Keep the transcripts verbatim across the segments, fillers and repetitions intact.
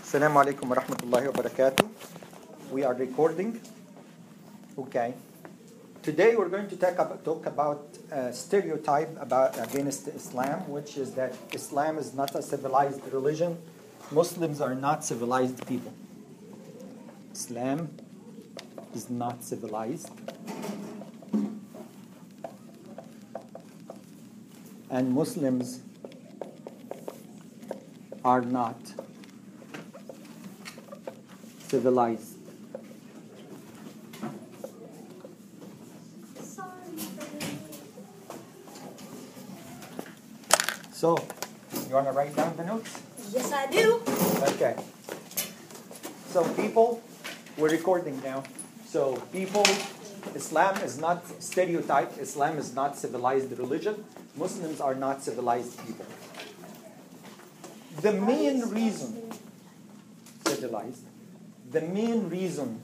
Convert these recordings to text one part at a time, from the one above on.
Assalamu alaikum wa rahmatullahi wa barakatuh. We are recording. Okay. Today we're going to talk about, talk about a stereotype about against Islam, which is that Islam is not a civilized religion. Muslims are not civilized people. Islam is not civilized. And Muslims are not civilized. So, you want to write down the notes? Yes, I do. Okay. So, people, we're recording now. So, people, Islam is not stereotyped. Islam is not civilized religion. Muslims are not civilized people. The main reason, civilized, the main reason,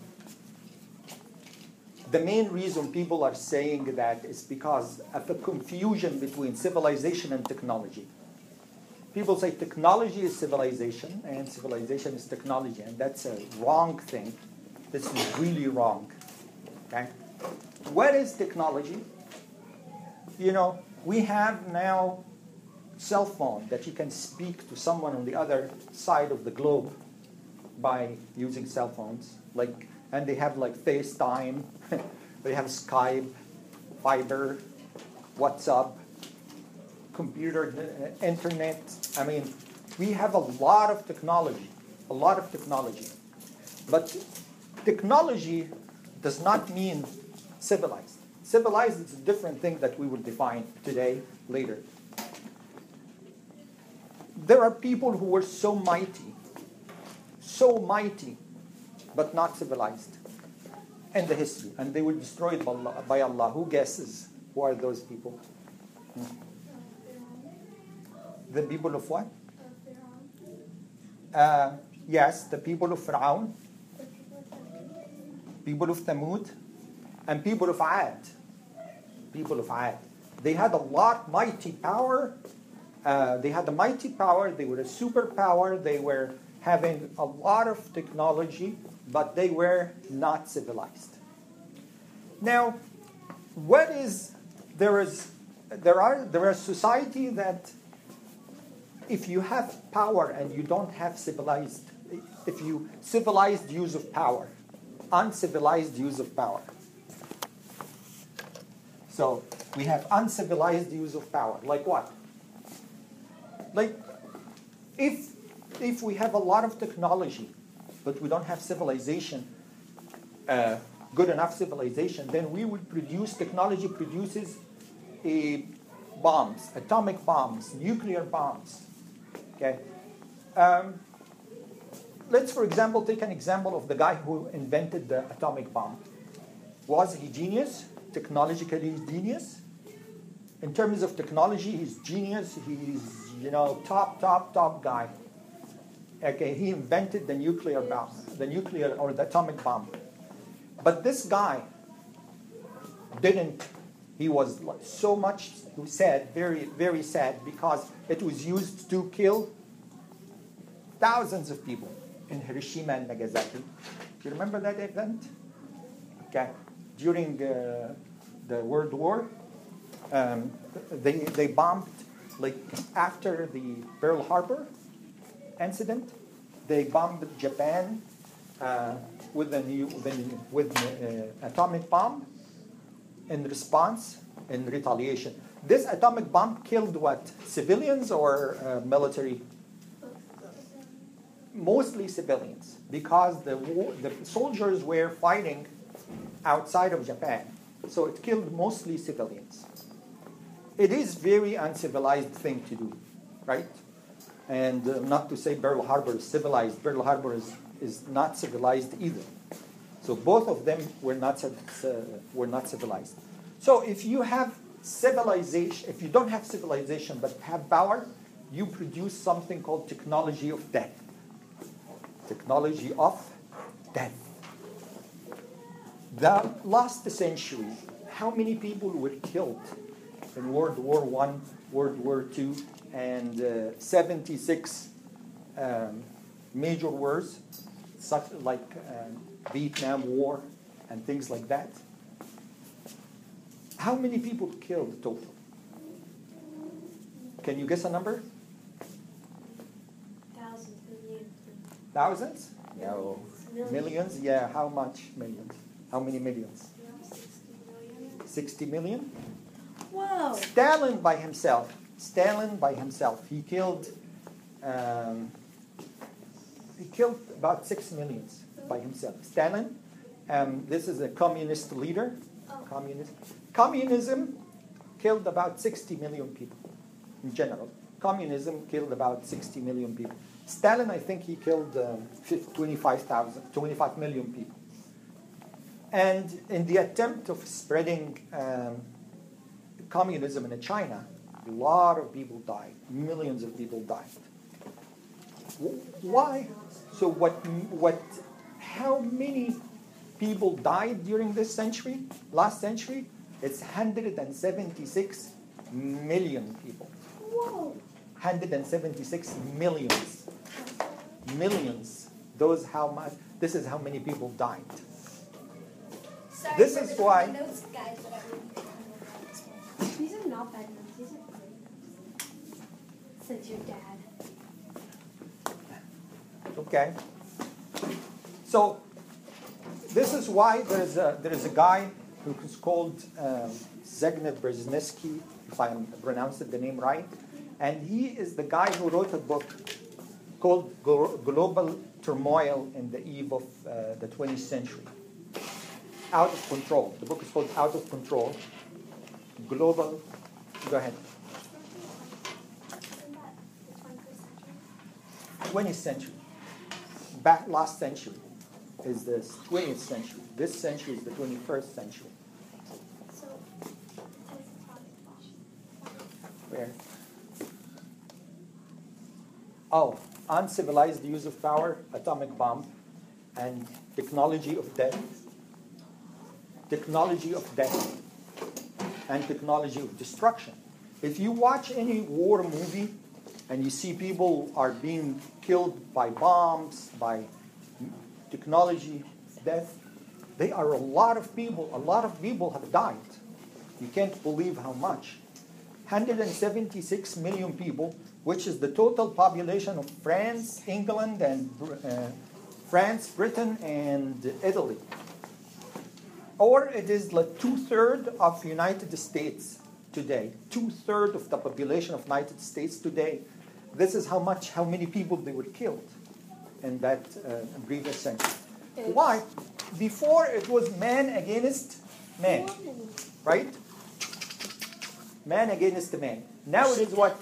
the main reason people are saying that is because of the confusion between civilization and technology. People say technology is civilization and civilization is technology, and that's a wrong thing. This is really wrong. Okay? What is technology? You know, we have now cell phone that you can speak to someone on the other side of the globe by using cell phones, like, and they have like FaceTime, they have Skype, Viber, WhatsApp, computer, uh, internet. I mean, we have a lot of technology, a lot of technology. But technology does not mean civilized. Civilized is a different thing that we will define today, later. There are people who were so mighty, so mighty, but not civilized in the history. And they were destroyed by Allah. By Allah. Who guesses who are those people? Hmm. The people of what? Uh, yes, the people of Fir'aun, people of Thamud, and people of Ad. People of Ad. They had a lot mighty power. Uh, they had a mighty power. They were a superpower. They were having a lot of technology, but they were not civilized. Now, what is there is there are there are society that if you have power and you don't have civilized, if you civilized use of power, uncivilized use of power. So we have uncivilized use of power. Like what? Like if if we have a lot of technology, but we don't have civilization, uh, good enough civilization, then we would produce, technology produces a bombs, atomic bombs, nuclear bombs. Okay. Um, let's, for example, take an example of the guy who invented the atomic bomb. Was he genius? Technologically genius? In terms of technology, he's genius. He's, you know, top, top, top guy. Okay, he invented the nuclear bomb, the nuclear or the atomic bomb. But this guy didn't, he was so much sad, very, very sad, because it was used to kill thousands of people in Hiroshima and Nagasaki. Do you remember that event? Okay, during uh, the World War, um, they, they bombed, like after the Pearl Harbor incident, they bombed Japan uh, with a new with an uh, atomic bomb in response, in retaliation. This atomic bomb killed what? Civilians or uh, military? Mostly civilians, because the war, the soldiers were fighting outside of Japan, so it killed mostly civilians. It is very uncivilized thing to do, right? And uh, not to say Pearl Harbor is civilized. Pearl Harbor is, is not civilized either. So both of them were not, uh, were not civilized. So if you have civilization, if you don't have civilization but have power, you produce something called technology of death. Technology of death. The last century, how many people were killed in World War One, World War Two, and uh, seventy-six um, major wars, such like um, Vietnam War and things like that. How many people killed total? Can you guess a number? Thousands, millions. Thousands? No. Millions. Millions? Yeah, how much millions? How many millions? sixty million. sixty million? Whoa! Stalin by himself, Stalin by himself, he killed, um, he killed about six millions by himself. Stalin, um, this is a communist leader, Oh. communist. Communism killed about sixty million people in general. Communism killed about sixty million people. Stalin, I think he killed um, twenty-five thousand, twenty-five million people. And in the attempt of spreading um, communism in China, a lot of people died. Millions of people died. Why? So what? What? How many people died during this century? Last century, it's one hundred seventy-six million people. Whoa! one hundred seventy-six millions. Millions. Those how much? This is how many people died. Sorry This for is the why- notes, guys, but I really These are not bad notes. These are great notes. Since your dad. Okay. So this is why there's a there is a guy who is called um, Zygmunt Brzezinski, if I pronounced the name right, and he is the guy who wrote a book called Glo- Global Turmoil in the Eve of uh, the twentieth Century. Out of Control. The book is called Out of Control. Global. Go ahead. twentieth century. Back last century is the twentieth century. This century is the twenty-first century. So, Where? Oh, uncivilized use of power, atomic bomb, and technology of death. Technology of death and technology of destruction. If you watch any war movie and you see people are being killed by bombs, by technology of death, they are a lot of people. A lot of people have died. You can't believe how much. one hundred seventy-six million people, which is the total population of France, England, and uh, France, Britain, and Italy. Or it is like two-thirds of United States today. Two-thirds of the population of United States today. This is how much, how many people they were killed in that uh, previous century. Why? Before it was man against man, right? Man against man. Now it is what?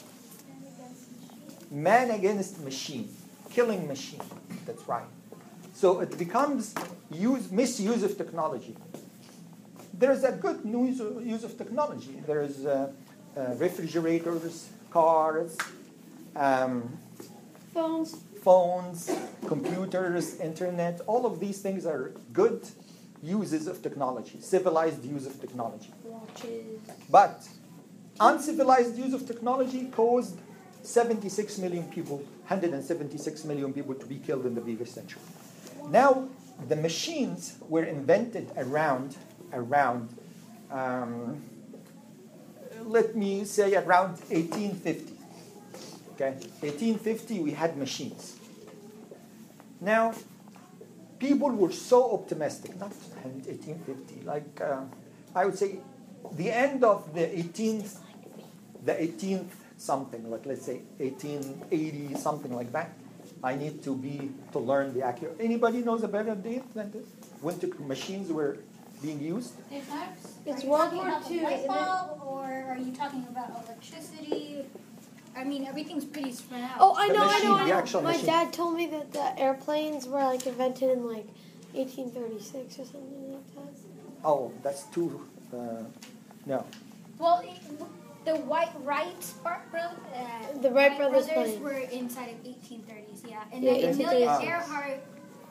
Man against machine. Killing machine. That's right. So it becomes use, misuse of technology. There is a good use, use of technology. There is uh, uh, refrigerators, cars, um, phones. phones, computers, internet. All of these things are good uses of technology, civilized use of technology. Watches. But uncivilized use of technology caused seventy-six million people, one hundred seventy-six million people to be killed in the previous century. Now, the machines were invented around, around, um, let me say around eighteen fifty. Okay, eighteen fifty we had machines. Now, people were so optimistic, not eighteen fifty, like uh, I would say the end of the eighteenth, the eighteenth something, like let's say eighteen eighty, something like that. I need to be to learn the accurate. Anybody knows a better date than this? When the machines were being used? It's Are you World talking War about the Two, light isn't it? bulb, or are you talking about electricity? I mean, everything's pretty spread out. Oh, I The know, machine, I know, I the know. actual My machine. dad told me that the airplanes were like invented in like eighteen thirty-six or something like that. Oh, that's too. Uh, no. Well, it, the White Wright Spark bro- uh, The Wright brothers brothers plane. were inside of eighteen thirties, yeah. And Yeah, then eighteen Amelia thirties. Earhart,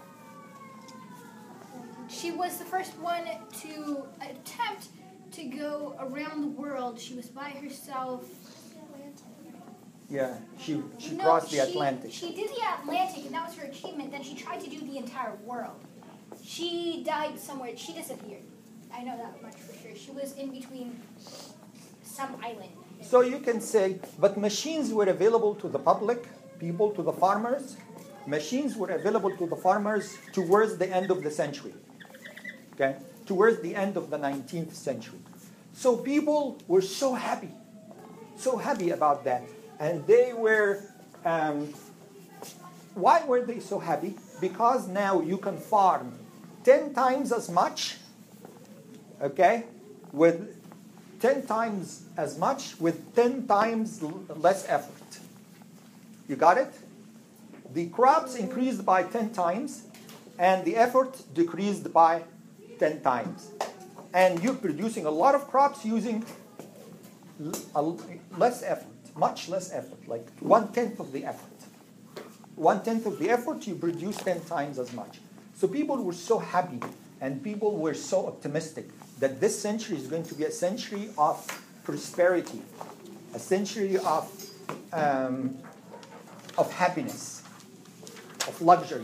she was the first one to attempt to go around the world. She was by herself. Yeah, she, she No, crossed the she- Atlantic. She did the Atlantic, and that was her achievement. Then she tried to do the entire world. She died somewhere. She disappeared. I know that much for sure. She was in between some island. So you can say, but machines were available to the public, people, to the farmers. Machines were available to the farmers towards the end of the century. Okay? Towards the end of the nineteenth century. So people were so happy, so happy about that. And they were, um, why were they so happy? Because now you can farm ten times as much, okay, with ten times as much with ten times l- less effort. You got it? The crops increased by ten times, and the effort decreased by ten times. And you're producing a lot of crops using l- a l- less effort, much less effort, like one-tenth of the effort. One-tenth of the effort, you produce ten times as much. So people were so happy, and people were so optimistic that this century is going to be a century of prosperity, a century of, um, of happiness, of luxury.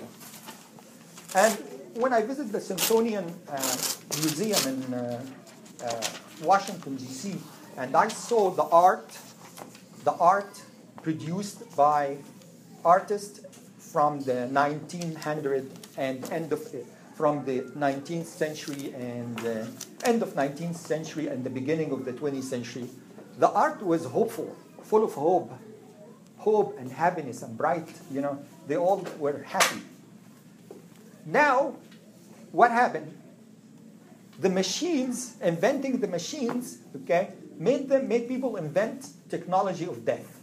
And when I visited the Smithsonian uh, Museum in uh, uh, Washington, D C, and I saw the art, the art produced by artists from the nineteen hundred and end of from the nineteenth century and uh, end of nineteenth century and the beginning of the twentieth century, the art was hopeful, full of hope, hope and happiness and bright. You know, they all were happy. Now, what happened? The machines, inventing the machines, okay, made them made people invent technology of death.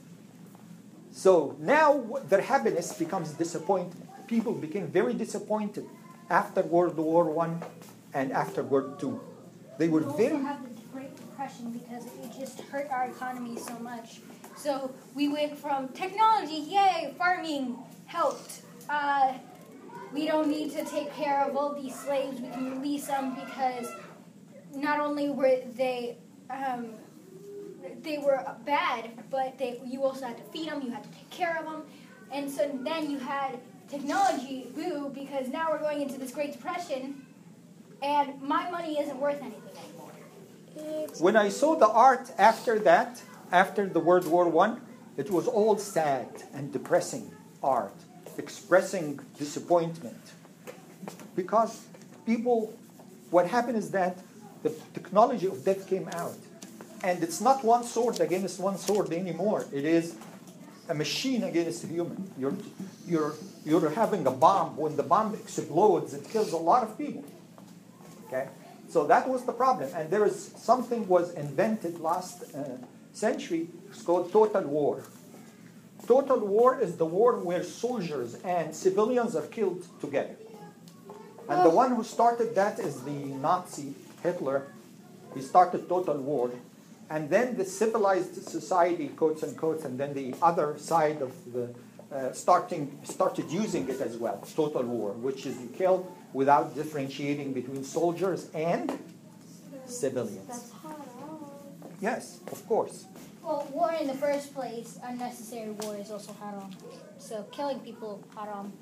So now their happiness becomes disappointment. People became very disappointed after World War One and after World Two. They were We also very have the Great Depression because it just hurt our economy so much. So we went from technology, yay, farming helped. Uh, we don't need to take care of all these slaves. We can release them because not only were they um, they were bad, but they you also had to feed them. You had to take care of them, and so then you had technology, boo, because now we're going into this Great Depression, and my money isn't worth anything anymore. When I saw the art after that, after the World War One, it was all sad and depressing art, expressing disappointment. Because people, what happened is that the technology of death came out. And it's not one sword against one sword anymore. It is a machine against a human. You're, you're, you're having a bomb. When the bomb explodes, it kills a lot of people. Okay? So that was the problem. And there is something was invented last uh, century. It's called total war. Total war is the war where soldiers and civilians are killed together. And the one who started that is the Nazi, Hitler. He started total war. And then the civilized society, quotes and quotes, and then the other side of the uh, starting started using it as well, total war, which is you kill without differentiating between soldiers and civilians. That's haram. Yes, of course. Well, war in the first place, unnecessary war is also haram. So killing people, haram.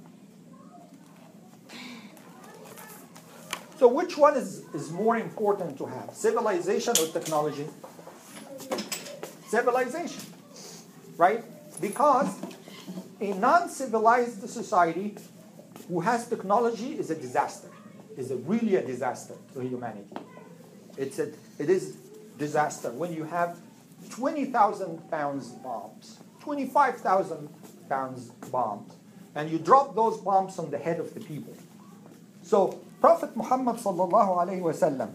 So which one is, is more important to have, civilization or technology? Civilization, right? Because a non-civilized society who has technology is a disaster, is a really a disaster to humanity. It's a, it is disaster when you have twenty thousand pounds bombs, twenty-five thousand pounds bombs, and you drop those bombs on the head of the people. So Prophet Muhammad sallallahu alaihi wasallam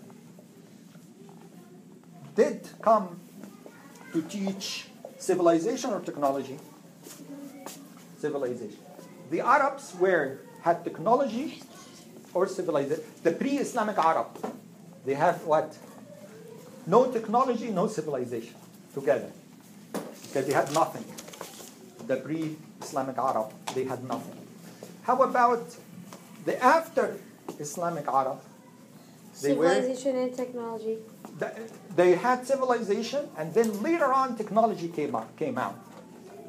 did come to teach civilization or technology? Civilization. The Arabs were had technology or civilization. The pre-Islamic Arab, they have what? No technology, no civilization together. Because they had nothing. The pre-Islamic Arab, they had nothing. How about the after-Islamic Arab? They were Civilization and technology. they had civilization, and then later on technology came out. Came out.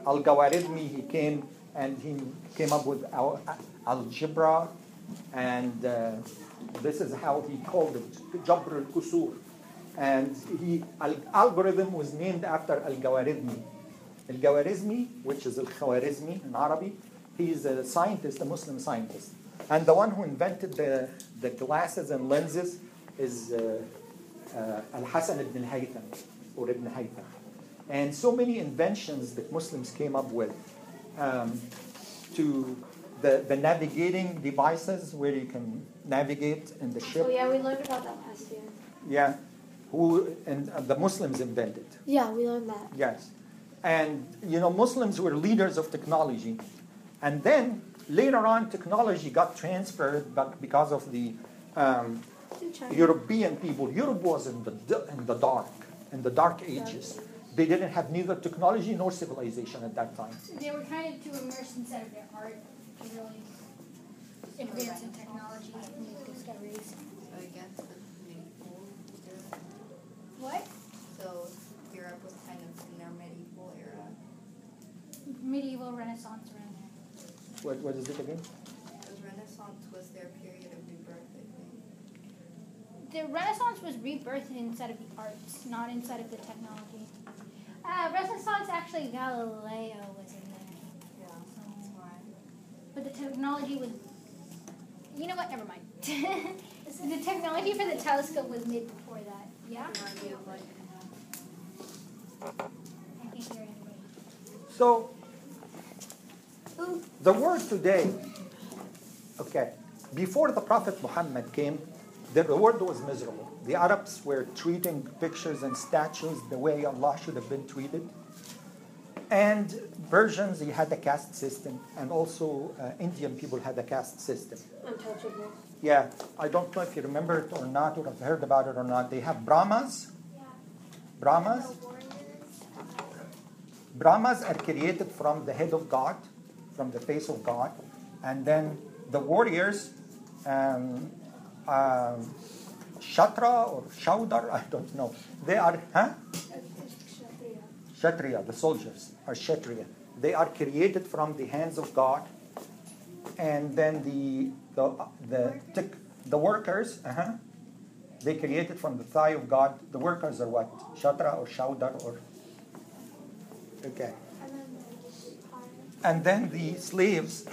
Al-Khwarizmi, he came and he came up with al- algebra, and uh, this is how he called it, Jabr al-Kusur. And he, al- algorithm was named after Al-Khwarizmi. Al-Khwarizmi, which is Al-Khwarizmi in Arabic, he is a scientist, a Muslim scientist. And the one who invented the, the glasses and lenses is uh, uh, Al-Hasan ibn al-Haytham, or Ibn Haytham. And so many inventions that Muslims came up with, um, to the, the navigating devices where you can navigate in the ship. Oh yeah, we learned about that last year. Yeah, who and uh, the Muslims invented. Yeah, we learned that. Yes, and you know Muslims were leaders of technology, and then later on technology got transferred, but because of the um, In China. European people, Europe was in the d- in the dark, in the dark ages. They didn't have neither technology nor civilization at that time. They were kind of too immersed inside of their art to really advance in technology and make discoveries. So I guess the medieval era. What? So Europe was kind of in their medieval era. Medieval Renaissance around there. What, what is it again? Because Renaissance was their period of rebirth, I think. The Renaissance was rebirthed inside of the arts, not inside of the technology. Uh, Renaissance, actually, Galileo was in there. Yeah, that's why. But the technology was... You know what? Never mind. The technology for the telescope was made before that. Yeah? Remind me of like I can't hear anybody. So the word today, okay, before the Prophet Muhammad came, the word was miserable. The Arabs were treating pictures and statues the way Allah should have been treated. And Persians, they had a caste system, and also uh, Indian people had a caste system. Untouchable. Yeah, I don't know if you remember it or not, or have heard about it or not. They have Brahmas. Brahmas. Brahmas are created from the head of God, from the face of God. And then the warriors, um, um, Shatra or Shaudar, I don't know. They are, huh? Kshatriya, the soldiers are Kshatriya. They are created from the hands of God. And then the the the the, the workers, uh-huh, they created from the thigh of God. The workers are what? Shatra or Shaudar or... Okay. And then the slaves,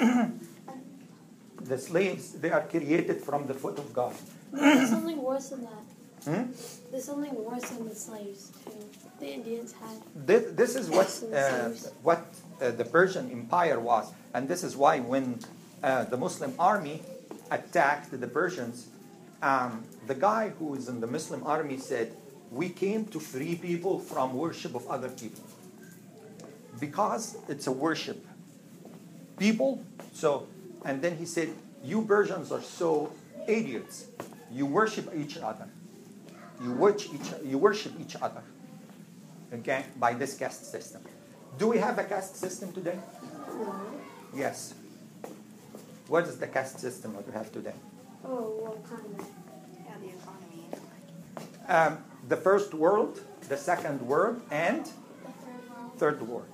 the slaves, they are created from the foot of God. There's something worse than that. Hmm? There's something worse than the slaves too. The Indians had. This, this is what uh, what uh, the Persian Empire was, and this is why when uh, the Muslim army attacked the Persians, um, the guy who is in the Muslim army said, "We came to free people from worship of other people, because it's a worship people." So, and then he said, "You Persians are so idiots. You worship each other. You worship each, you worship each other." Okay, by this caste system. Do we have a caste system today? No. Yes. What is the caste system that we have today? Oh, what kind of? yeah, the economy. Um, the first world, the second world, and third world.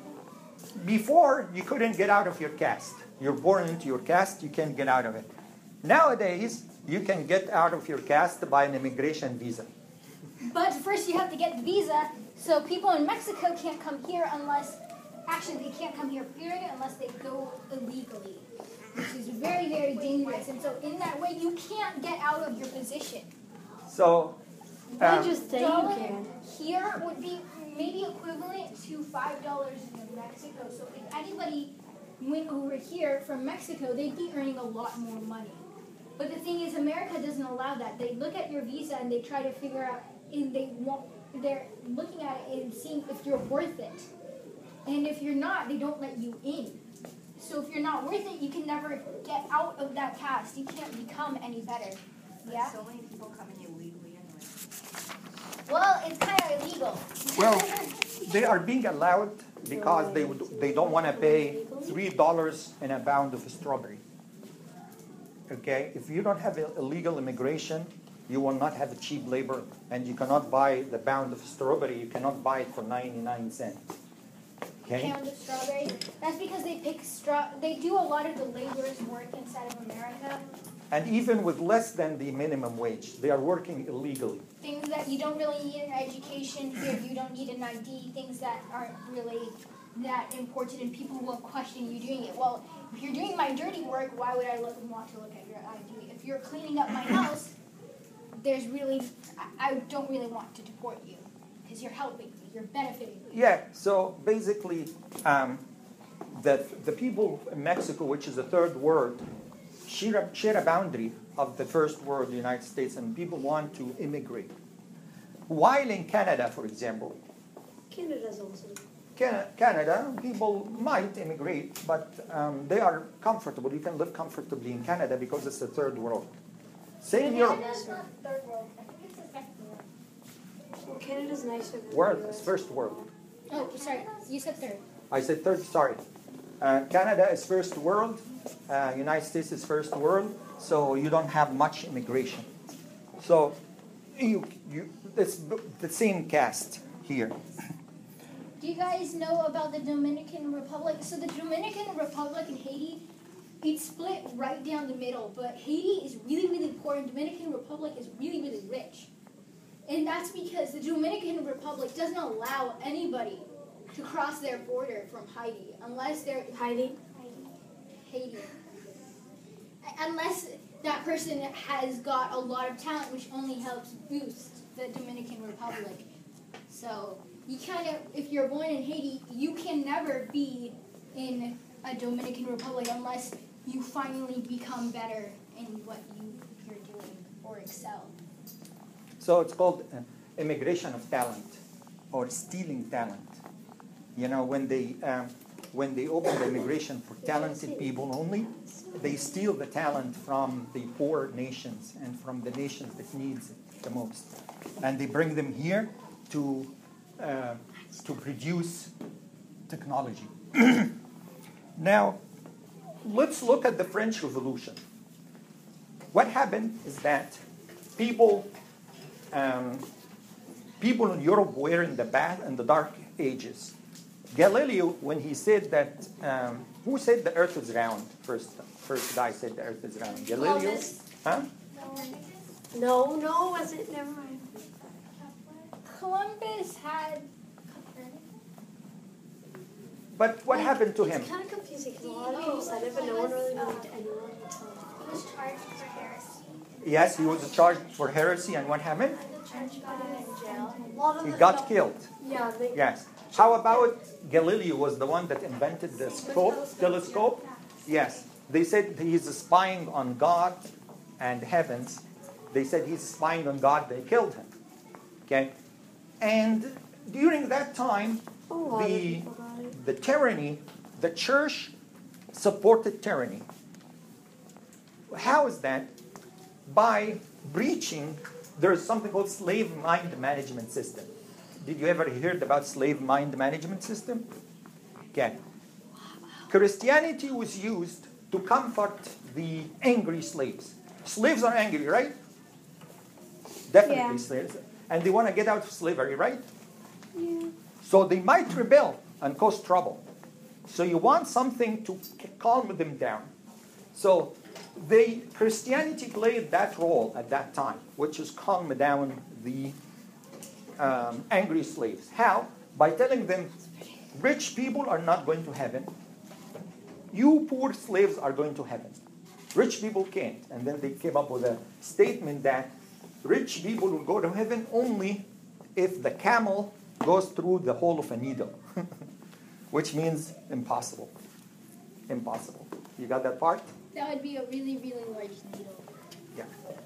Before, you couldn't get out of your caste. You're born into your caste, you can't get out of it. Nowadays, you can get out of your caste by an immigration visa. But first you have to get the visa, so people in Mexico can't come here unless, actually they can't come here period unless they go illegally, which is very, very dangerous. And so in that way you can't get out of your position. So, They um, just say you Dollar can. here would be maybe equivalent to five dollars in Mexico. So if anybody went over here from Mexico, they'd be earning a lot more money. But the thing is, America doesn't allow that. They look at your visa and they try to figure out, and they want, they're looking at it and seeing if you're worth it. And if you're not, they don't let you in. So if you're not worth it, you can never get out of that caste. You can't become any better. Yeah? So many people come in illegally anyway. Well, it's kind of illegal. well, they are being allowed because they would, they don't want to pay three dollars in a pound of strawberry. Okay, if you don't have illegal immigration, you will not have cheap labor, and you cannot buy the pound of strawberry. You cannot buy it for ninety-nine cents. Okay. pound of strawberries. That's because they pick straw. They do a lot of the laborers' work inside of America. And even with less than the minimum wage, they are working illegally. Things that you don't really need an education here. You don't need an I D. Things that aren't really that important, and people will question you doing it. Well, if you're doing my dirty work, why would I look, want to look at your I D? If you're cleaning up my house, there's really, I, I don't really want to deport you because you're helping me, you're benefiting me. Yeah, so basically, um, the, the people in Mexico, which is the third world, share a, share a boundary of the first world, the United States, and people want to immigrate. While in Canada, for example, Canada's also. Can- Canada, people might immigrate, but um, they are comfortable. You can live comfortably in Canada because it's the third world. Same Europe. Canada's not third world. I think it's the second world. Well, Canada's nicer than World the is U S. first world. Oh, sorry. You said third. I said third, sorry. Uh, Canada is first world, uh, United States is first world, so you don't have much immigration. So you, you, it's b- the same cast here. Do you guys know about the Dominican Republic? So the Dominican Republic and Haiti, it's split right down the middle, but Haiti is really, really poor and Dominican Republic is really, really rich. And that's because the Dominican Republic doesn't allow anybody to cross their border from Haiti unless they're Heidi. Haiti. Unless that person has got a lot of talent, which only helps boost the Dominican Republic. So you kind of, if you're born in Haiti, you can never be in a Dominican Republic unless you finally become better in what you, you're doing or excel. So it's called uh, immigration of talent or stealing talent. You know, when they um, when they open the immigration for talented people only, they steal the talent from the poor nations and from the nations that needs it the most, and they bring them here to uh, to produce technology. Now, let's look at the French Revolution. What happened is that people um, people in Europe were in the bad in the dark ages. Galileo, when he said that, um, who said the Earth is round? First, first guy said the Earth is round. Galileo, Columbus. huh? No, no, was it? Never mind. Columbus had. But what happened to him? It's kind of confusing because a lot of people said it, but no one really believed anyone until. He was charged for heresy. Yes, he was charged for heresy, and what happened? The church got him in jail. A lot of He the got stuff- killed. Yeah, they. Yes. How about Galileo was the one that invented the scope, telescope? Yes. They said he's spying on God and heavens. They said he's spying on God. They killed him. Okay. And during that time, A lot of the people got it. the tyranny, the church supported tyranny. How is that? By breaching, there's something called slave mind management system. Did you ever hear about slave mind management system? Okay. Christianity was used to comfort the angry slaves. Slaves are angry, right? Definitely Yeah. slaves. And they want to get out of slavery, right? Yeah. So they might rebel and cause trouble. So you want something to calm them down. So they Christianity played that role at that time, which is calm down the um, angry slaves. How? By telling them, rich people are not going to heaven. You poor slaves are going to heaven. Rich people can't. And then they came up with a statement that rich people will go to heaven only if the camel goes through the hole of a needle, which means impossible. Impossible. You got that part? That would be a really, really large needle. Yeah.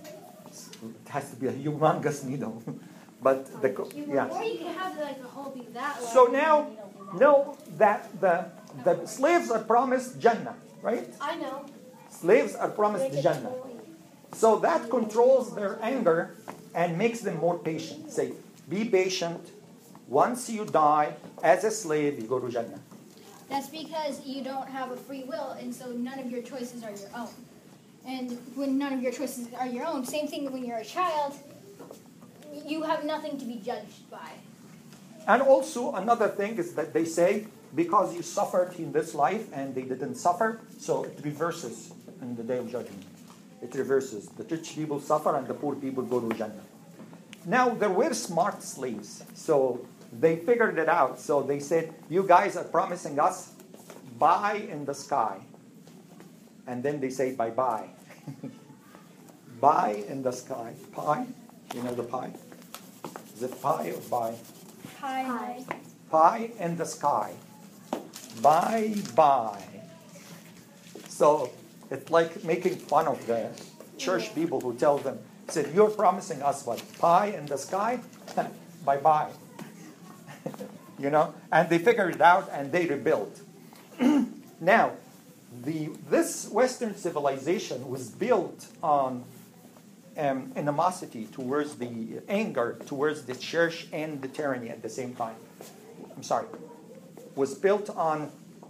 It has to be a humongous needle. But the co- yeah. Or you could have like a hole be that large. So and the now, needle be that know that the the slaves are promised Jannah, right? I know. Slaves are promised Make it Jannah. toy. So that controls their anger and makes them more patient. Say, be patient. Once you die as a slave, you go to Jannah. That's because you don't have a free will, and so none of your choices are your own. And when none of your choices are your own, same thing when you're a child, you have nothing to be judged by. And also another thing is that they say because you suffered in this life and they didn't suffer, so it reverses in the day of judgment. It reverses. The rich people suffer and the poor people go to Jannah. Now, there were smart slaves, so they figured it out. So they said, you guys are promising us pie in the sky. And then they say bye-bye. Pie in the sky. Pie? You know the pie? Is it pie or bye? Pie. Pie. Pie in the sky. Bye-bye. So it's like making fun of the church people who tell them, said, you're promising us what? Pie in the sky? Bye-bye. You know? And they figured it out and they rebuilt. Now, the this Western civilization was built on um, animosity towards the anger towards the church and the tyranny at the same time. I'm sorry. Was built on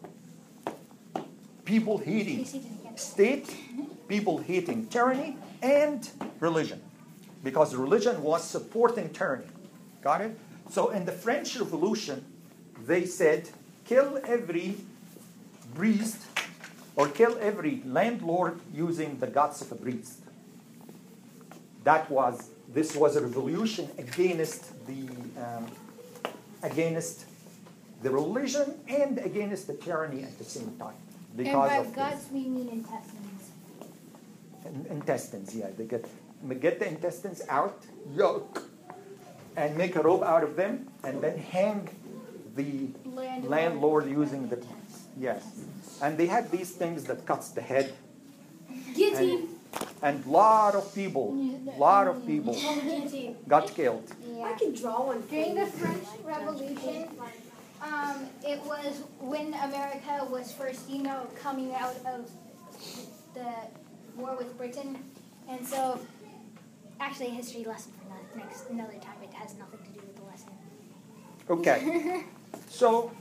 people hating state, people hating tyranny, and religion. Because religion was supporting tyranny. Got it? So in the French Revolution, they said, kill every priest or kill every landlord using the guts of a priest. That was, this was a revolution against the, um, against the religion and against the tyranny at the same time. Because and by of guts, we mean intestines. In, intestines, yeah. They get, get the intestines out, yolk, and make a rope out of them, and then hang the Landlord, landlord using the, yes. And they had these things that cuts the head. Guillotine. And a lot of people, lot of people Guillotine. got killed. Yeah. I can draw one. During the French Revolution, um, it was when America was first, you know, coming out of the war with Britain. And so, actually, a history lesson for that next another time. It has nothing to do with the lesson. Okay. So,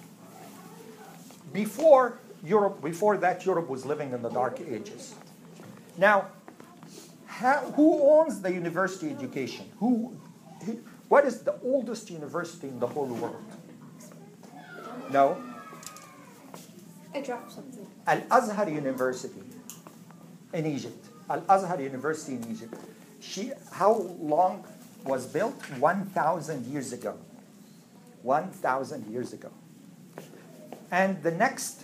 before Europe, before that, Europe was living in the Dark Ages. Now, how, who owns the university education? Who, who, what is the oldest university in the whole world? No? I dropped something. Al-Azhar University in Egypt. Al-Azhar University in Egypt. She, how long was built? one thousand years ago. one thousand years ago. And the next,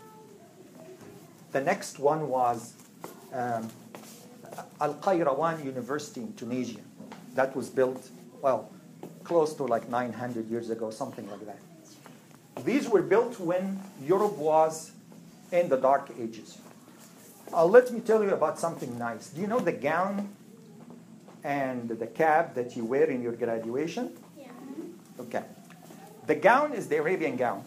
the next one was um, Al-Qayrawan University in Tunisia. That was built, well, close to like nine hundred years ago, something like that. These were built when Europe was in the Dark Ages. Uh, let me tell you about something nice. Do you know the gown and the cap that you wear in your graduation? Yeah. Okay. The gown is the Arabian gown.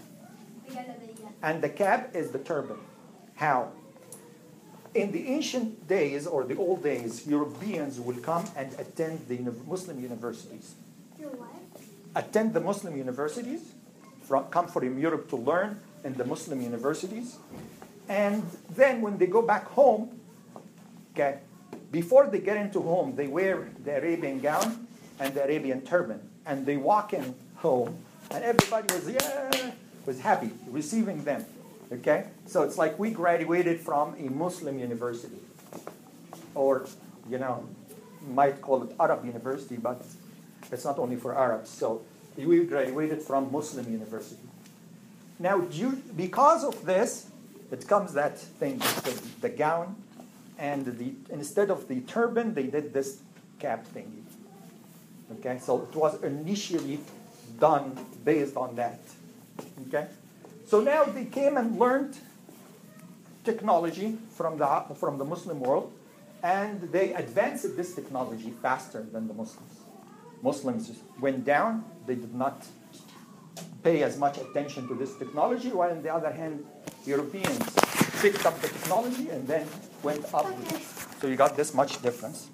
And the cap is the turban. How? In the ancient days or the old days, Europeans will come and attend the Muslim universities. Your what? Attend the Muslim universities, from, come from Europe to learn in the Muslim universities. And then when they go back home, okay, before they get into home, they wear the Arabian gown and the Arabian turban. And they walk in home, and everybody was, yeah, was happy receiving them. Okay? So it's like we graduated from a Muslim university. Or, you know, you might call it Arab university, but it's not only for Arabs. So we graduated from Muslim university. Now, due, because of this, it comes that thing, the, the gown, and the instead of the turban, they did this cap thingy. Okay? So it was initially done based on that. Okay? So now they came and learned technology from the, from the Muslim world, and they advanced this technology faster than the Muslims. Muslims went down, they did not pay as much attention to this technology, while on the other hand, Europeans picked up the technology and then went up. So you got this much difference.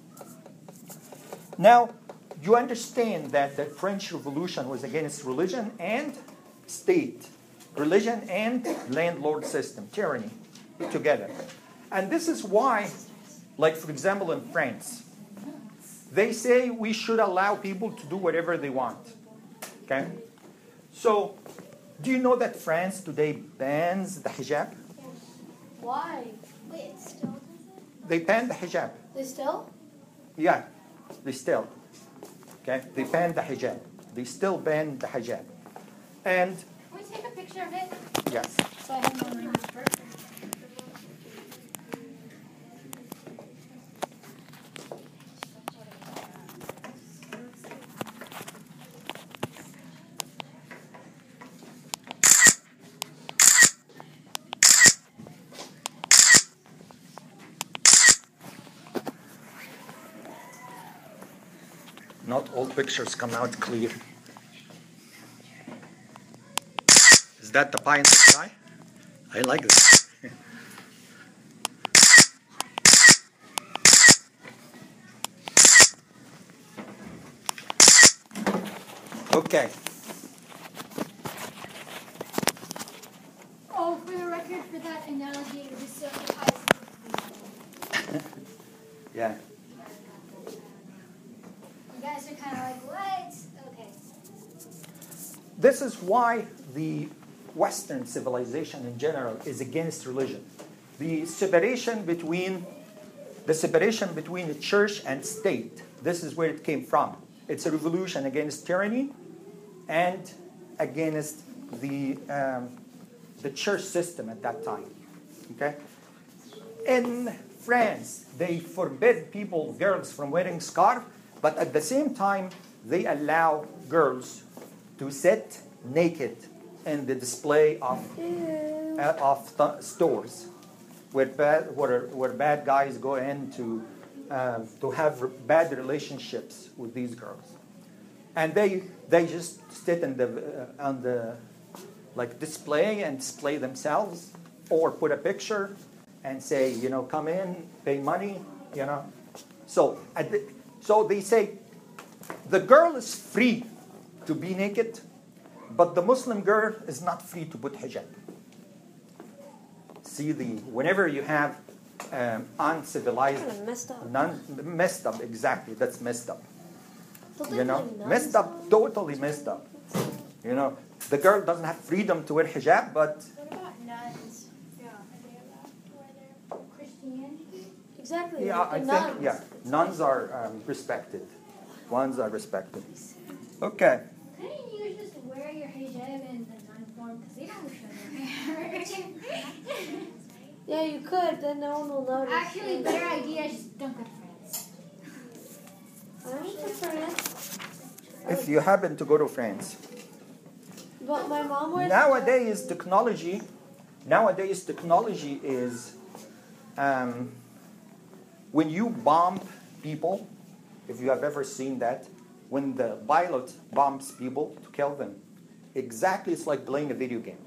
Now, you understand that the French Revolution was against religion and state. Religion and landlord system, tyranny, together. And this is why, like for example in France, they say we should allow people to do whatever they want. Okay? So Do you know that France today bans the hijab? Why? Wait, it still does it? They ban the hijab. They still? Yeah, they still. Okay, they ban the hijab. They still ban the hijab. And Can we take a picture of it? yes, So I have one right here. not all pictures come out clear. Is that the pie in the sky? I like this. Okay. Oh, for the record, for that analogy, it was so high. Yeah. You guys are kind of like, what? Okay. This is why the Western civilization in general is against religion. The separation between the separation between the church and state. This is where it came from. It's a revolution against tyranny and against the um, the church system at that time. Okay. In France, they forbid people, girls, from wearing scarf, but at the same time, they allow girls to sit naked in the display of uh, of th- stores, where bad where, where bad guys go in to uh, to have r- bad relationships with these girls, and they they just sit in the uh, on the like display and display themselves, or put a picture and say, you know, come in, pay money, you know. So at the, so they say the girl is free to be naked, but the Muslim girl is not free to put hijab. See, the whenever you have um, uncivilized, Kinda messed up. non, messed up, exactly, that's messed up. Don't You they know, play nuns messed up, on- totally messed up. You know, the girl doesn't have freedom to wear hijab, but What about nuns? Yeah. Are they allowed to wear their Christianity? Exactly. yeah, like I the think nuns. yeah, nuns are um, respected. Nuns are respected. Okay. Couldn't you just wear your hijab in the nun form? Because they don't show their hair. Yeah, you could. Then no one will notice. Actually, better idea is just don't go to France. I went to France, If you happen to go to France, but my mom wears. nowadays technology, nowadays technology is um, when you bomb people. If you have ever seen that, when the pilot bombs people to kill them, exactly it's like playing a video game,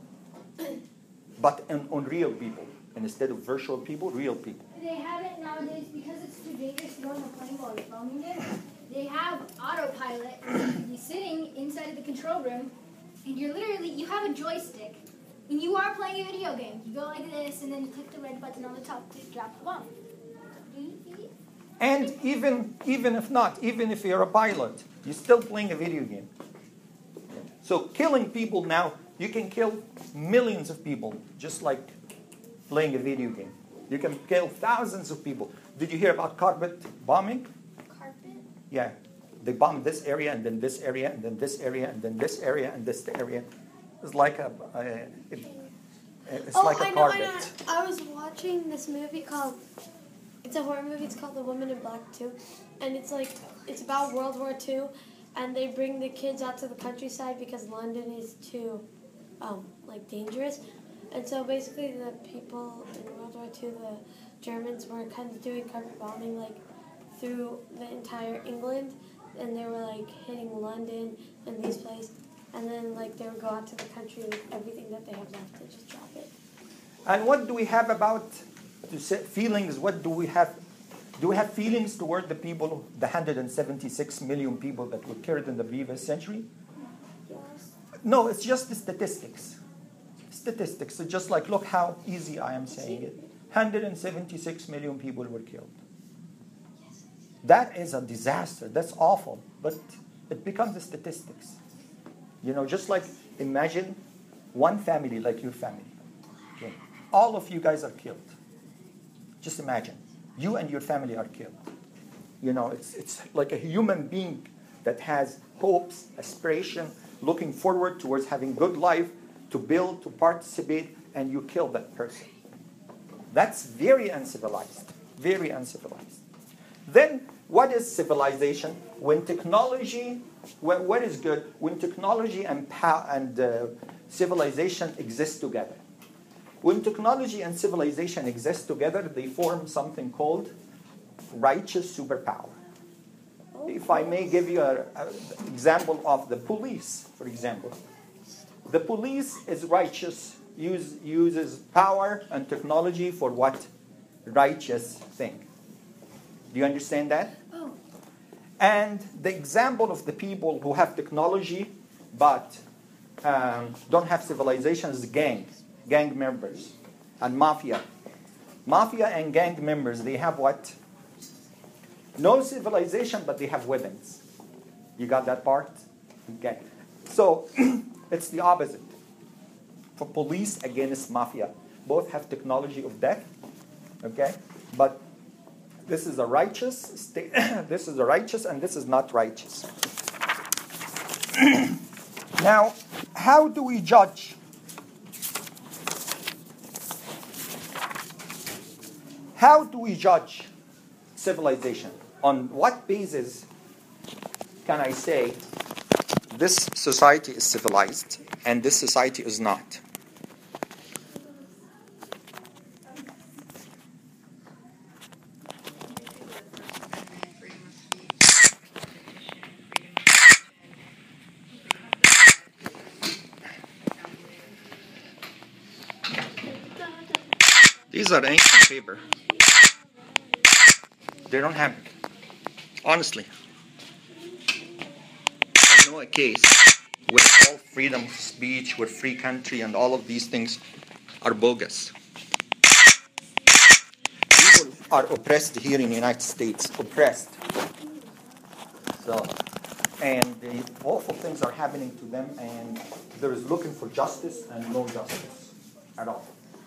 but on, on real people, and instead of virtual people, real people. They have it nowadays because it's too dangerous to go on a plane while you're filming it. They have autopilot. You're sitting inside of the control room, and you're literally, you have a joystick, and you are playing a video game. You go like this, and then you click the red button on the top to drop the bomb. Do you see it? And even even if not, even if you're a pilot, you're still playing a video game. So killing people now, you can kill millions of people just like playing a video game. You can kill thousands of people. Did you hear about carpet bombing? Carpet? Yeah. They bombed this area and then this area and then this area and then this area and this area. It's like a, a it, it's Oh, like a I know, I carpet. know. I was watching this movie called. It's a horror movie. It's called The Woman in Black two, and it's like it's about World War Two, and they bring the kids out to the countryside because London is too, um, like dangerous, and so basically the people in World War Two, the Germans were kind of doing carpet bombing like through the entire England, and they were like hitting London and these places, and then like they would go out to the country with everything that they have left and just drop it. And what do we have about to say feelings? What do we have? Do we have feelings toward the people, the one hundred seventy-six million people that were killed in the previous century? Yes. No, it's just the statistics. Statistics. So just like, look how easy I am saying it. one hundred seventy-six million people were killed. That is a disaster. That's awful. But it becomes the statistics. You know, just like imagine one family like your family. Okay. All of you guys are killed. Just imagine, you and your family are killed. You know, it's it's like a human being that has hopes, aspiration, looking forward towards having good life, to build, to participate, and you kill that person. That's very uncivilized, very uncivilized. Then, what is civilization? When technology, when, what is good? When technology and, pow, and uh, civilization exist together. When technology and civilization exist together, they form something called righteous superpower. If I may give you an example of the police, for example. The police is righteous, use, uses power and technology for what? Righteous thing. Do you understand that? Oh. And the example of the people who have technology but um, don't have civilization is gangs, gang members, and mafia. Mafia and gang members, they have what? No civilization, but they have weapons. You got that part? Okay. So, it's the opposite. For police against mafia. Both have technology of death. Okay? But this is a righteous state. This is a righteous and this is not righteous. Now, how do we judge? How do we judge civilization? On what basis can I say this society is civilized and this society is not? These are ancient paper. They don't have it. Honestly. I know a case where all freedom of speech, where free country and all of these things are bogus. People are oppressed here in the United States. Oppressed. So, and the awful things are happening to them, and there is looking for justice and no justice at all.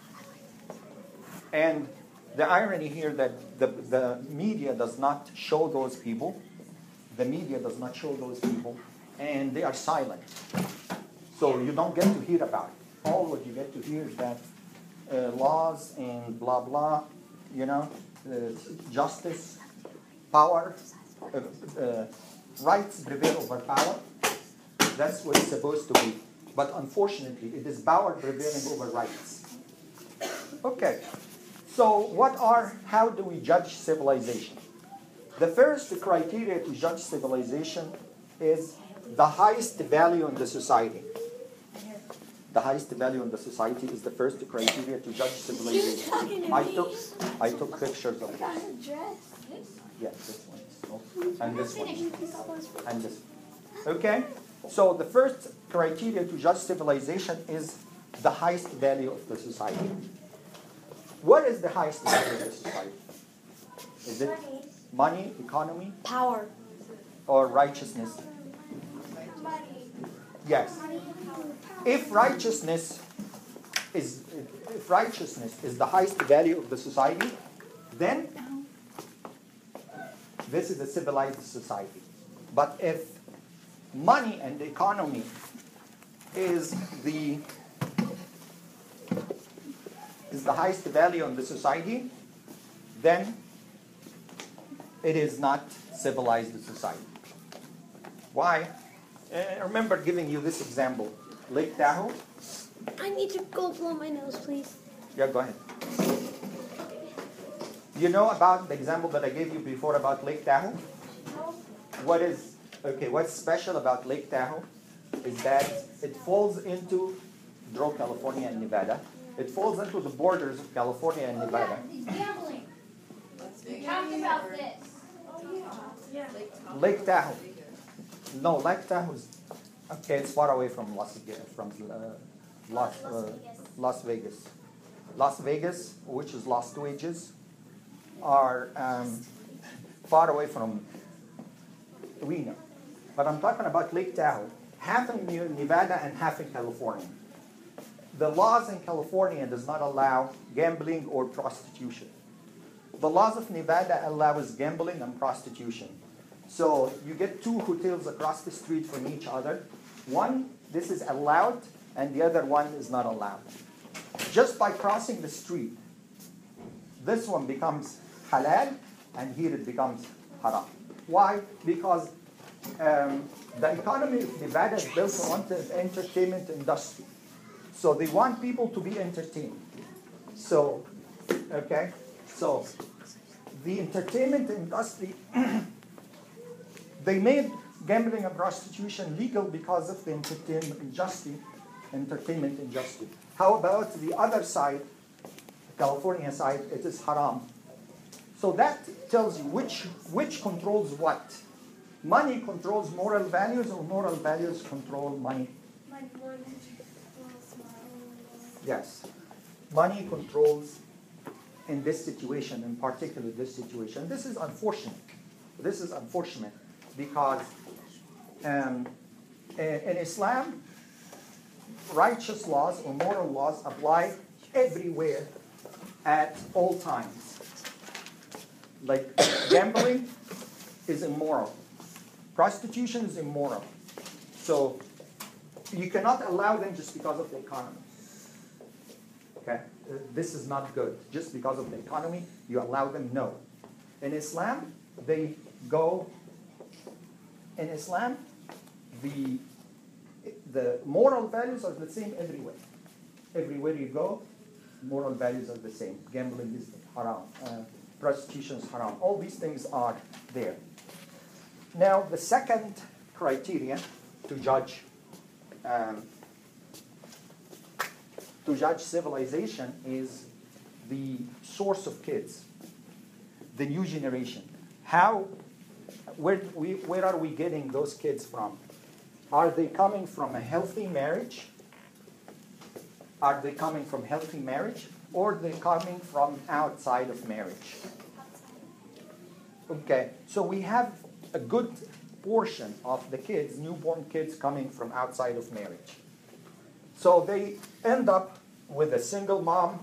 And the irony here that the, the media does not show those people. The media does not show those people. And they are silent. So you don't get to hear about it. All what you get to hear is that uh, laws and blah, blah, you know, uh, justice, power, uh, uh, rights prevail over power. That's what it's supposed to be. But unfortunately, it is power prevailing over rights. Okay. So what are, how do we judge civilization? The first criteria to judge civilization is the highest value in the society. The highest value in the society is the first criteria to judge civilization. talking to I me? took, I took pictures of I got this. a dress. Yeah, this one. Oh, and this one. one. And this one. Okay? So the first criteria to judge civilization is the highest value of the society. What is the highest value of the society? Is it money, economy, Power. or righteousness? Yes. If righteousness is if righteousness is the highest value of the society, then this is a civilized society. But if money and the economy is the is the highest value in the society, then it is not civilized society. Why? I remember giving you this example. Lake Tahoe. I need to go blow my nose, please. Yeah, go ahead. You know about the example that I gave you before about Lake Tahoe? What is, okay, what's special about Lake Tahoe is that it falls into, draw California and Nevada. It falls into the borders of California and Nevada. He's gambling. Las Vegas. Talk about this. Lake Tahoe. Lake Tahoe. No, Lake Tahoe is, okay, it's far away from Las from uh, Las, uh, Las Vegas. Las Vegas, which is Las Wages, are um, far away from Reno. But I'm talking about Lake Tahoe, half in Nevada and half in California. the laws in California does not allow gambling or prostitution. The laws of Nevada allows gambling and prostitution. So you get two hotels across the street from each other. One, this is allowed, and the other one is not allowed. Just by crossing the street, this one becomes halal, and here it becomes haram. Why? Because um, the economy of Nevada is built on the entertainment industry. So they want people to be entertained. So, okay, so the entertainment industry, they made gambling and prostitution legal because of the entertainment industry, entertainment industry. How about the other side, the California side, it is haram. So that tells you which, which controls what. Money controls moral values, or moral values control money? Yes. Money controls in this situation, in particular this situation. This is unfortunate. This is unfortunate because um, in Islam, righteous laws or moral laws apply everywhere at all times. Like gambling is immoral. Prostitution is immoral. So you cannot allow them just because of the economy. Okay, uh, this is not good. Just because of the economy, you allow them, no. In Islam, they go, in Islam, the, the moral values are the same everywhere. Everywhere you go, moral values are the same. Gambling is haram. Uh, prostitution is haram. All these things are there. Now, the second criteria to judge um, to judge civilization is the source of kids, the new generation. How, where, we, where are we getting those kids from? Are they coming from a healthy marriage? Are they coming from healthy marriage? Or are they coming from outside of marriage? Okay, so we have a good portion of the kids, newborn kids, coming from outside of marriage. So they end up with a single mom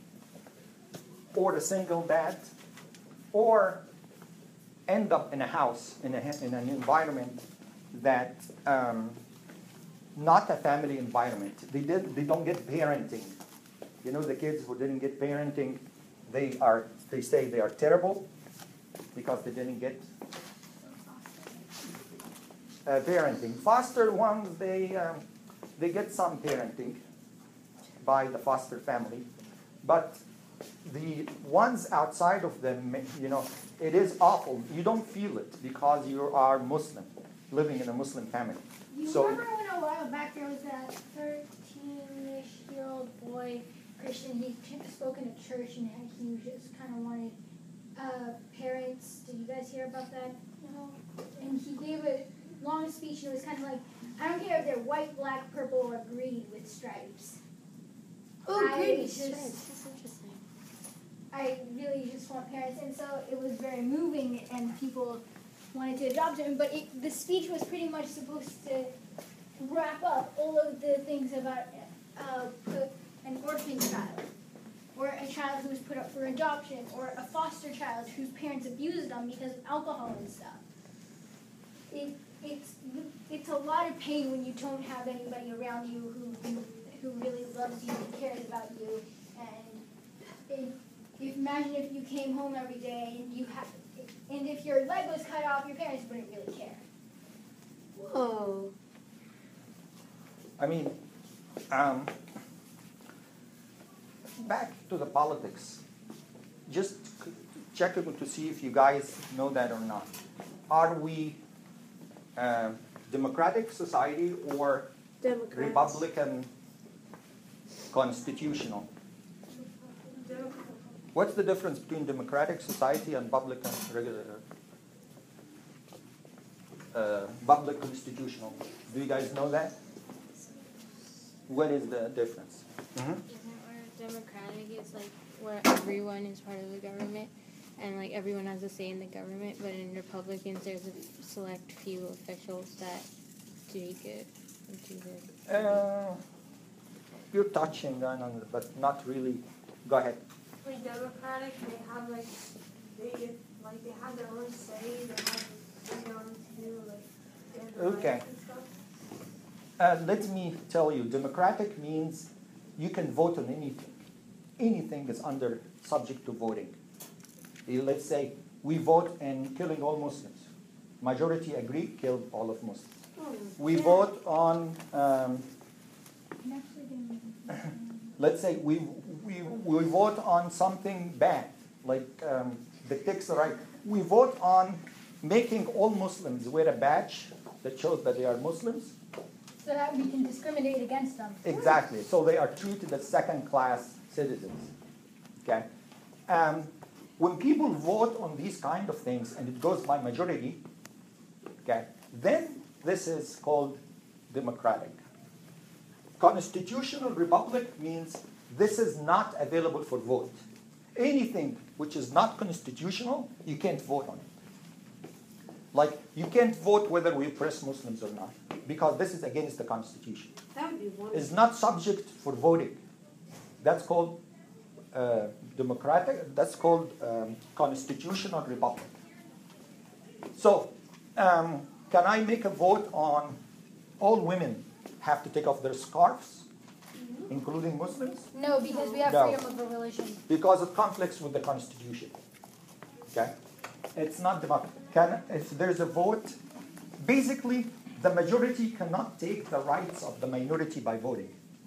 or a single dad, or end up in a house, in, a, in an environment that um, not a family environment. They, did, they don't get parenting. You know, the kids who didn't get parenting, they, are, they say they are terrible because they didn't get uh, parenting. Foster ones, they... Um, They get some parenting by the foster family, but the ones outside of them, you know, it is awful. You don't feel it because you are Muslim, living in a Muslim family. You so, remember when a while back there was that thirteen-ish-year-old boy, Christian, he spoke in a church and he just kind of wanted uh, parents. Did you guys hear about that? No. And he gave a long speech and it was kind of like, I don't care if they're white, black, purple, or green with stripes. Oh, I green just, stripes. That's interesting. I really just want parents, and so it was very moving, and people wanted to adopt him. But it, the speech was pretty much supposed to wrap up all of the things about uh, an orphan child, or a child who was put up for adoption, or a foster child whose parents abused them because of alcohol and stuff. It, It's it's a lot of pain when you don't have anybody around you who who really loves you and cares about you. And if, if imagine if you came home every day and you had, and if your leg was cut off, your parents wouldn't really care. Whoa. I mean, um, back to the politics. Just check it to see if you guys know that or not. Are we Uh, democratic society or Democrats. Republican constitutional? What's the difference between democratic society and public and regular, uh, public constitutional? Do you guys know that? What is the difference? Mm-hmm. Where democratic is like where everyone is part of the government. And like everyone has a say in the government, but in Republicans, there's a select few officials that do good. Do good. Uh, you're touching on, on it, but not really. Go ahead. Like Democratic, they have like they like they have their own say. They have their own view, like they have their Okay. rights and stuff. Uh, let me tell you, democratic means you can vote on anything. Anything is under subject to voting. Uh, Let's say we vote in killing all Muslims. Majority agree, kill all of Muslims. We vote on, um, I'm actually doing let's say we, we, we vote on something bad, like um, the takes the right. We vote on making all Muslims wear a badge that shows that they are Muslims. so that we can discriminate against them. Exactly. So they are treated as second-class citizens. Okay. Um, when people vote on these kind of things and it goes by majority, okay, then this is called democratic. Constitutional republic means this is not available for vote. Anything which is not constitutional, you can't vote on it. Like, you can't vote whether we oppress Muslims or not, because this is against the Constitution. That would be wonderful. It's not subject for voting. That's called uh, democratic, that's called um, constitutional republic. So, um, can I make a vote on all women have to take off their scarves, including Muslims? No, because we have No. freedom of religion. Because it conflicts with the Constitution. Okay? It's not democratic. Can, if there's a vote, basically the majority cannot take the rights of the minority by voting.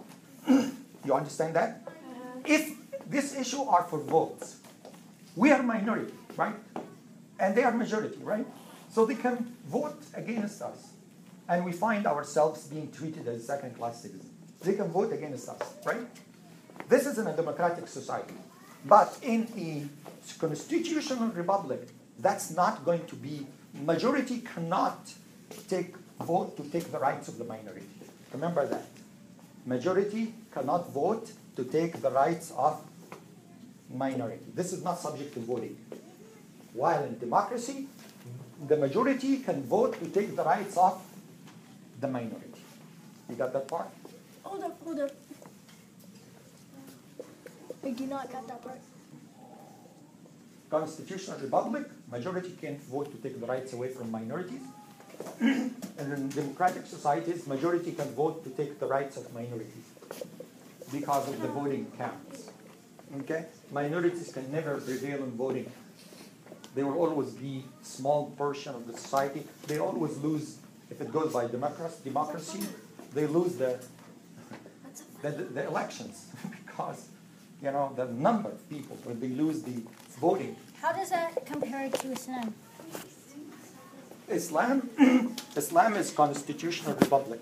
You understand that? If this issue are for votes, we are minority, right? And they are majority, right? So they can vote against us. And we find ourselves being treated as second-class citizens. They can vote against us, right? This is in a democratic society. But in a constitutional republic, that's not going to be, majority cannot take vote to take the rights of the minority. Remember that. Majority cannot vote to take the rights of minority. This is not subject to voting. While in democracy, the majority can vote to take the rights of the minority. You got that part? Hold up, hold up. I do not got that part. Constitutional republic, majority can't vote to take the rights away from minorities. And in democratic societies, majority can vote to take the rights of minorities because of the voting counts. Okay? Minorities can never prevail in voting. They will always be small portion of the society. They always lose, if it goes by democracy, democracy they lose the, the, the elections because, you know, the number of people, when they lose the voting. How does that compare to Islam? Islam, Islam is constitutional republic.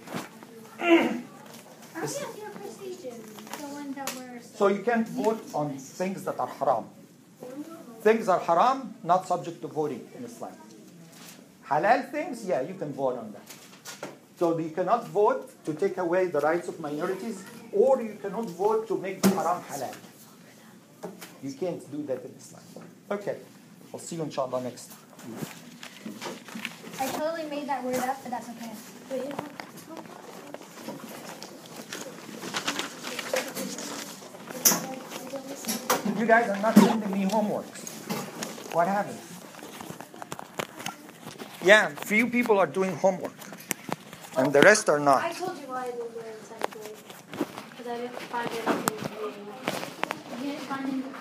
Is- The one that we're... So you can't vote on things that are haram. Things are haram, not subject to voting in Islam. Halal things, yeah, you can vote on that. So you cannot vote to take away the rights of minorities, or you cannot vote to make the haram halal. You can't do that in Islam. Okay, I'll see you inshallah next week. I totally made that word up, but that's okay. But yeah. You guys are not sending me homeworks. What happened? Yeah, few people are doing homework, and the rest are I not. told you why I didn't do it in second grade. Because I didn't find anything to do. You didn't find any